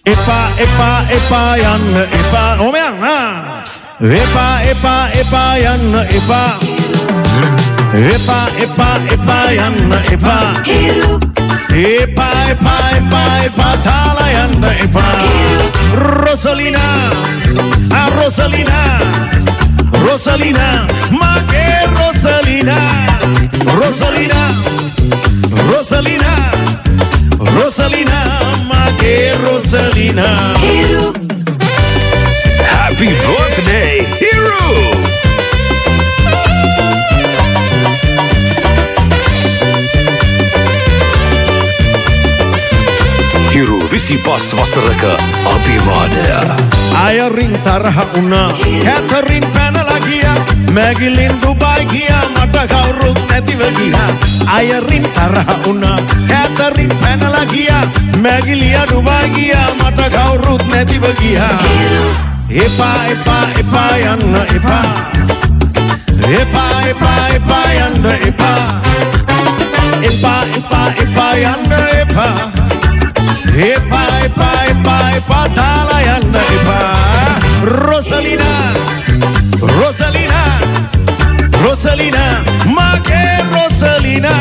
Epa yන්න epa ඕමයන් epa යන්න epa යන්න epa epa තාලා යන්න epa Rosalina mage Rosalina mage Rosalina Happy birthday Hiru Hiru 25 වසරක අභිමානය අයරින් තරහ වුණා කැතරින් පැනලා ගියා මැගිලින් දුබයි ගියා මට කවුරුත් නැතිව ගියා අයරින් තරහ වුණා කැතරින් පැනලා ගියා මැගිලිය දුබයි ගියා මට කවුරුත් නැතිව ගියා එපා යන්න එපා යන්න එපා යන්න එපා Epa තාලා යන්න එපා Rosalina mage Rosalina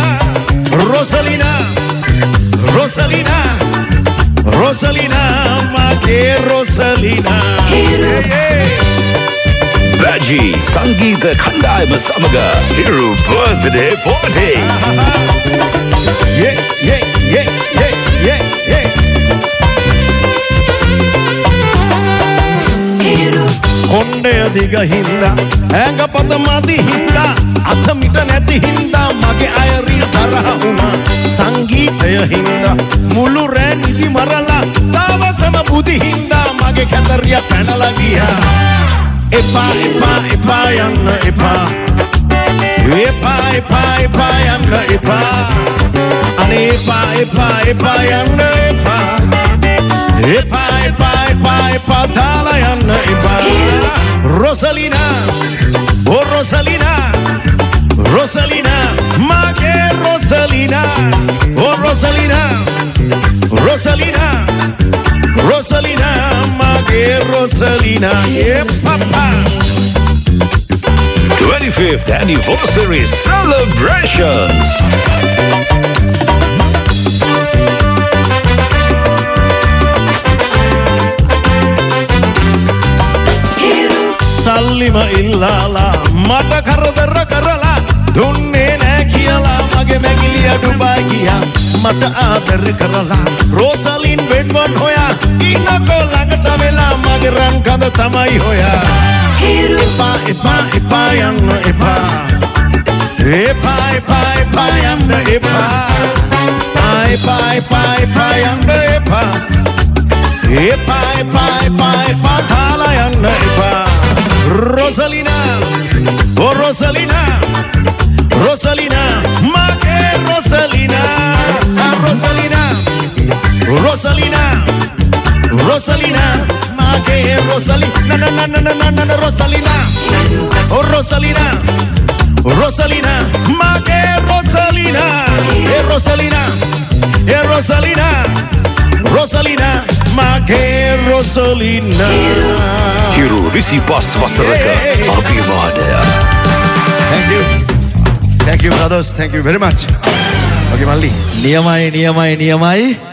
mage Rosalina Baji සංගීත කණ්ඩායම සමග Hiru birthday party yeah කොණ්ඩය දිග හින්දා ඇඟපත මදි හින්දා අත මිට නැති හින්දා මගේ අයරින් තරහ වුණා සංගීතය හින්දා මුළු රෑ නිදි මරලා තාවසම බුදි හින්දා මගේ කැතරිය පැනලා ගියා එපා යන්න එපා යන්න එපා අනේ එපා යන්න එපා තාලා යන්න එපා Rosalina mage Rosalina mage Rosalina yeah papa 25th anniversary celebrations සල්ලිම ඉල්ලාලා මට කරදර කරලා දුන්නේ නෑ කියලා මගේ මැගිලිය ඩුබයි ගියා මට ආදර කරලා රෝසලින් වෙඩ්වන් හොයා ඉන්නකෝ ළඟට වෙලා මගේ රන් කඳ තමයි හොයා එපා යන්න එපා යන්න එපා යන්න එපා තාලා යන්න එපා Rosalina mage Rosalina mage Rosalina Rosalina mage Rosalina mage Rosalina Hiru 25 වසරක අභිමානය Thank you brothers thank you very much Okay මල්ලි නියමයි